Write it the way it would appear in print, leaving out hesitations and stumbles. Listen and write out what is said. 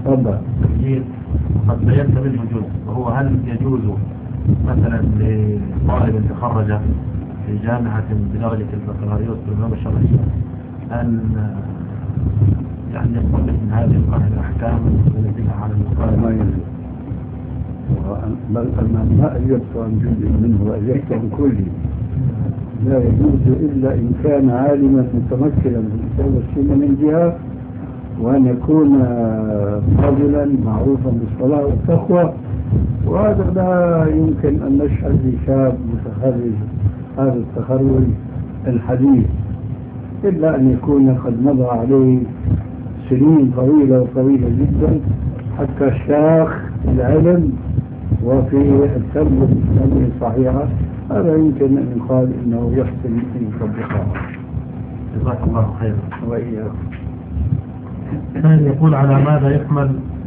طبعا. قد بينت منه جزء، وهو هل يجوز مثلا لطالب تخرج في جامعة بدرجة البكالوريوس بالعلوم الشرعية أن يعني يستنبط من هذه القاعدة الأحكام وينزلها على المقارنة؟ ما يجوز. بل ما أجبت عن جزء منه وأجبت عن كله. لا يجوز إلا إن كان عالما متمكنا من الكتاب والسنة من جهة، وأن يكون فاضلا معروفا بالصلاة والتقوى، وهذا لا يمكن أن نشهد لشاب متخرج هذا التخرج الحديث إلا أن يكون قد مضى عليه سنين طويلة وطويلة جدا حتى شاخ العلم وفي التربية الإسلامية الصحيحة. هذا يمكن أن يقال إنه يحسن أن يطبقها. جزاك الله خيرا. وإياكم. يقول على ماذا يحمل